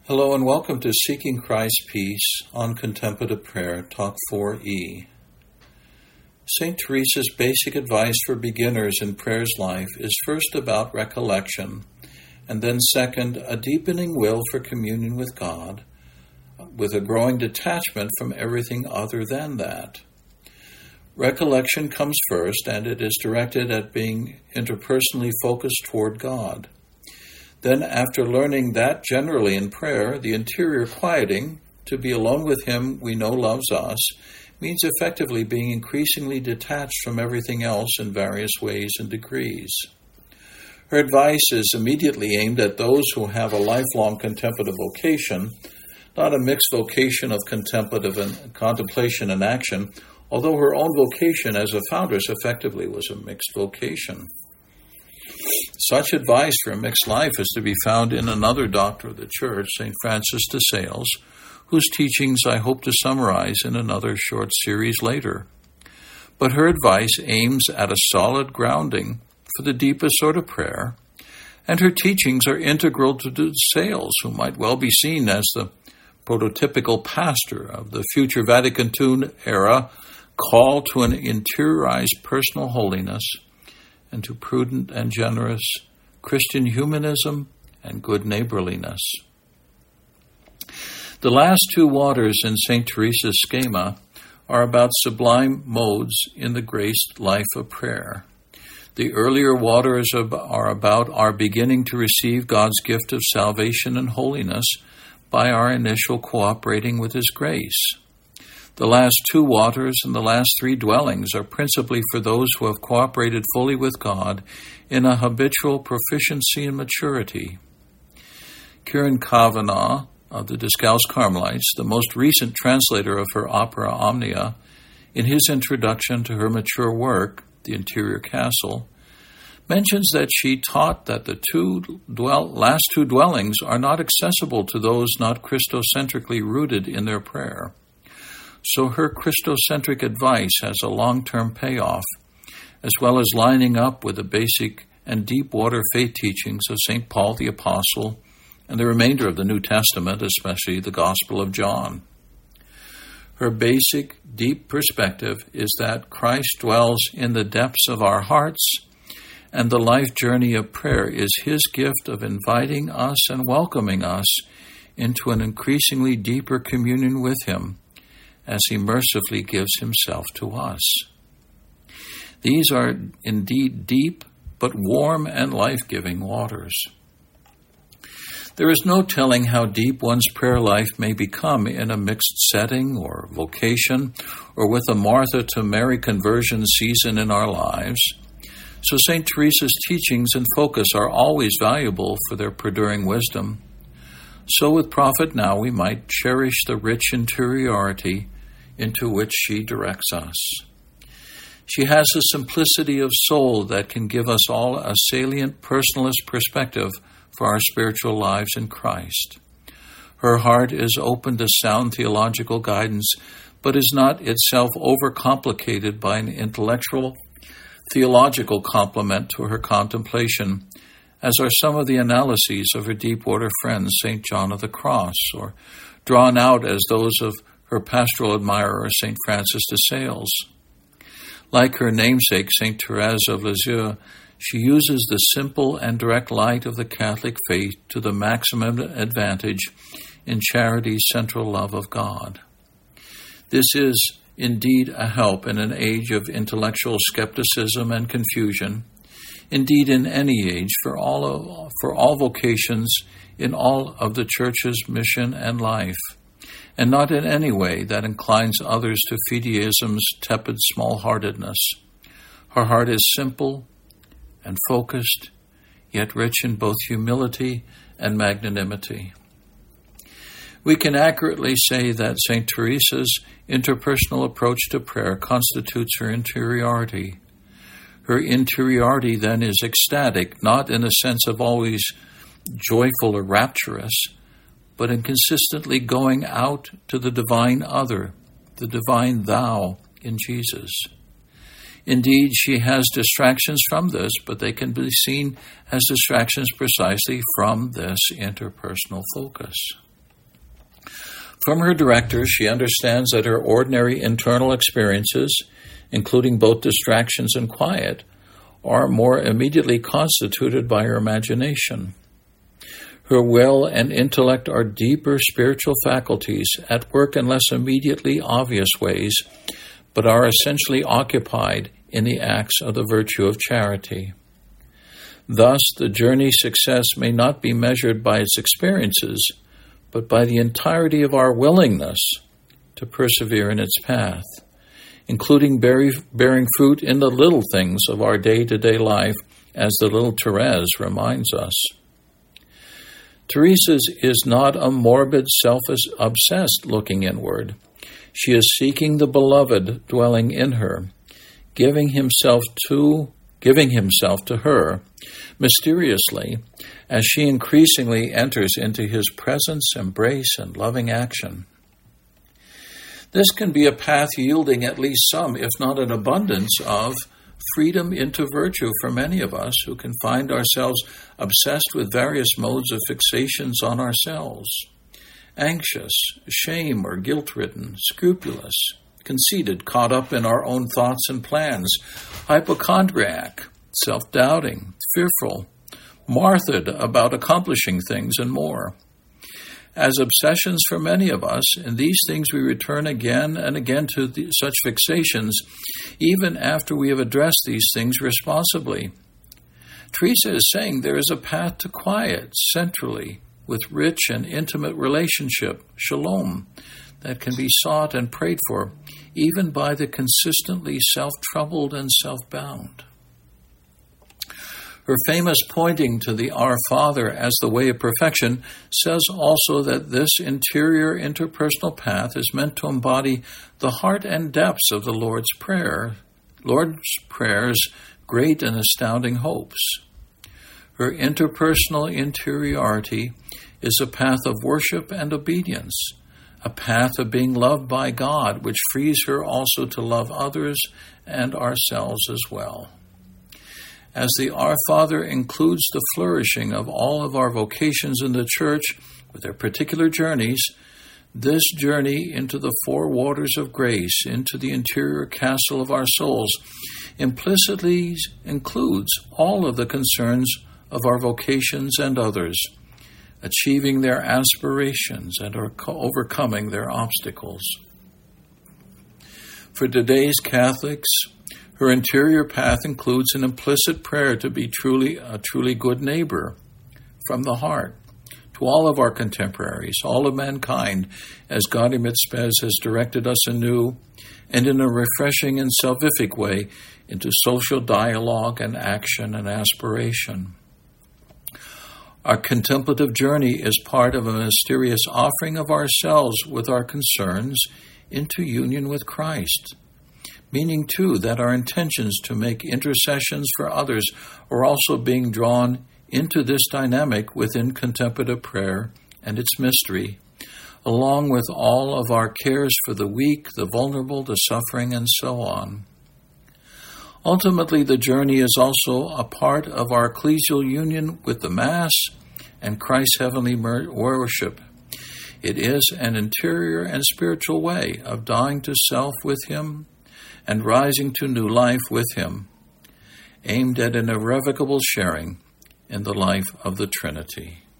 Hello and welcome to Seeking Christ's Peace on Contemplative Prayer, Talk 4E. St. Teresa's basic advice for beginners in prayer's life is first about recollection, and then second, a deepening will for communion with God, with a growing detachment from everything other than that. Recollection comes first, and it is directed at being interpersonally focused toward God. Then, after learning that generally in prayer, the interior quieting, to be alone with Him we know loves us, means effectively being increasingly detached from everything else in various ways and degrees. Her advice is immediately aimed at those who have a lifelong contemplative vocation, not a mixed vocation of contemplative and contemplation and action, although her own vocation as a foundress effectively was a mixed vocation. Such advice for a mixed life is to be found in another doctor of the Church, St. Francis de Sales, whose teachings I hope to summarize in another short series later. But her advice aims at a solid grounding for the deepest sort of prayer, and her teachings are integral to de Sales, who might well be seen as the prototypical pastor of the future Vatican II era call to an interiorized personal holiness and to prudent and generous Christian humanism and good neighborliness. The last two waters in St. Teresa's schema are about sublime modes in the graced life of prayer. The earlier waters are about our beginning to receive God's gift of salvation and holiness by our initial cooperating with His grace. The last two waters and the last three dwellings are principally for those who have cooperated fully with God in a habitual proficiency and maturity. Kieran Kavanagh of the Discalced Carmelites, the most recent translator of her opera Omnia, in his introduction to her mature work, The Interior Castle, mentions that she taught that the last two dwellings are not accessible to those not Christocentrically rooted in their prayer. So her Christocentric advice has a long-term payoff, as well as lining up with the basic and deep-water faith teachings of St. Paul the Apostle and the remainder of the New Testament, especially the Gospel of John. Her basic, deep perspective is that Christ dwells in the depths of our hearts, and the life journey of prayer is His gift of inviting us and welcoming us into an increasingly deeper communion with Him, as He mercifully gives Himself to us. These are indeed deep, but warm and life-giving waters. There is no telling how deep one's prayer life may become in a mixed setting or vocation, or with a Martha to Mary conversion season in our lives. So St. Teresa's teachings and focus are always valuable for their perduring wisdom. So with Prophet Now we might cherish the rich interiority into which she directs us. She has a simplicity of soul that can give us all a salient personalist perspective for our spiritual lives in Christ. Her heart is open to sound theological guidance, but is not itself overcomplicated by an intellectual theological complement to her contemplation, as are some of the analyses of her deep-water friend, St. John of the Cross, or drawn out as those of her pastoral admirer, St. Francis de Sales. Like her namesake, St. Thérèse of Lisieux, she uses the simple and direct light of the Catholic faith to the maximum advantage in charity's central love of God. This is indeed a help in an age of intellectual skepticism and confusion, indeed in any age for all vocations in all of the Church's mission and life, and not in any way that inclines others to fideism's tepid small-heartedness. Her heart is simple and focused, yet rich in both humility and magnanimity. We can accurately say that St. Teresa's interpersonal approach to prayer constitutes her interiority. Her interiority, then, is ecstatic, not in a sense of always joyful or rapturous, but in consistently going out to the divine other, the divine thou in Jesus. Indeed, she has distractions from this, but they can be seen as distractions precisely from this interpersonal focus. From her director, she understands that her ordinary internal experiences, including both distractions and quiet, are more immediately constituted by her imagination. Her will and intellect are deeper spiritual faculties at work in less immediately obvious ways, but are essentially occupied in the acts of the virtue of charity. Thus, the journey's success may not be measured by its experiences, but by the entirety of our willingness to persevere in its path, including bearing fruit in the little things of our day-to-day life, as the little Therese reminds us. Teresa's is not a morbid, self-obsessed looking inward. She is seeking the beloved dwelling in her, giving himself to her mysteriously as she increasingly enters into his presence, embrace, and loving action. This can be a path yielding at least some, if not an abundance, of freedom into virtue for many of us who can find ourselves obsessed with various modes of fixations on ourselves: anxious, shame or guilt-ridden, scrupulous, conceited, caught up in our own thoughts and plans, hypochondriac, self-doubting, fearful, martyred about accomplishing things, and more. As obsessions for many of us, in these things we return again and again to such fixations, even after we have addressed these things responsibly. Teresa is saying there is a path to quiet, centrally, with rich and intimate relationship, shalom, that can be sought and prayed for, even by the consistently self-troubled and self-bound. Her famous pointing to the Our Father as the way of perfection says also that this interior interpersonal path is meant to embody the heart and depths of the Lord's Prayer's great and astounding hopes. Her interpersonal interiority is a path of worship and obedience, a path of being loved by God, which frees her also to love others and ourselves as well. As the Our Father includes the flourishing of all of our vocations in the Church with their particular journeys, this journey into the four waters of grace, into the interior castle of our souls, implicitly includes all of the concerns of our vocations and others, achieving their aspirations and overcoming their obstacles. For today's Catholics, her interior path includes an implicit prayer to be a truly good neighbor from the heart to all of our contemporaries, all of mankind, as Gaudium et Spes has directed us anew and in a refreshing and salvific way into social dialogue and action and aspiration. Our contemplative journey is part of a mysterious offering of ourselves with our concerns into union with Christ, meaning, too, that our intentions to make intercessions for others are also being drawn into this dynamic within contemplative prayer and its mystery, along with all of our cares for the weak, the vulnerable, the suffering, and so on. Ultimately, the journey is also a part of our ecclesial union with the Mass and Christ's heavenly worship. It is an interior and spiritual way of dying to self with Him and rising to new life with Him, aimed at an irrevocable sharing in the life of the Trinity.